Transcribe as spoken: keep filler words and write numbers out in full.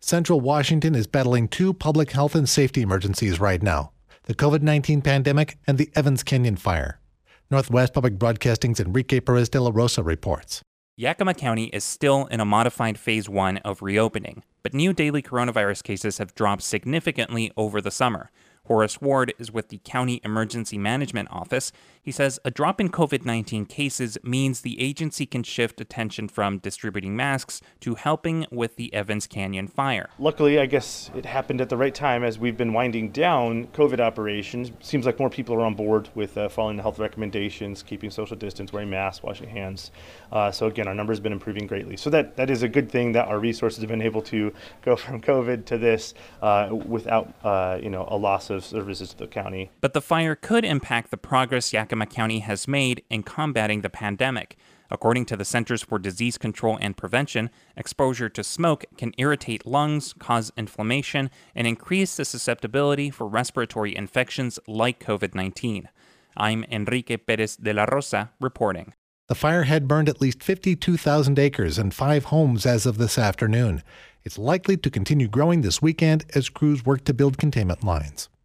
Central Washington is battling two public health and safety emergencies right now: the COVID nineteen pandemic and the Evans Canyon fire. Northwest Public Broadcasting's Enrique Perez de la Rosa reports. Yakima County is still in a modified phase one of reopening, but new daily coronavirus cases have dropped significantly over the summer. Horace Ward is with the County Emergency Management Office. He says a drop in COVID nineteen cases means the agency can shift attention from distributing masks to helping with the Evans Canyon fire. Luckily, I guess it happened at the right time as we've been winding down COVID operations. Seems like more people are on board with uh, following the health recommendations, keeping social distance, wearing masks, washing hands. Uh, so again, our numbers have been improving greatly. So that, that is a good thing that our resources have been able to go from COVID to this uh, without uh, you know, a loss of services to the county. But the fire could impact the progress Yakima County has made in combating the pandemic. According to the Centers for Disease Control and Prevention, exposure to smoke can irritate lungs, cause inflammation, and increase the susceptibility for respiratory infections like COVID nineteen. I'm Enrique Perez de la Rosa reporting. The fire had burned at least fifty-two thousand acres and five homes as of this afternoon. It's likely to continue growing this weekend as crews work to build containment lines.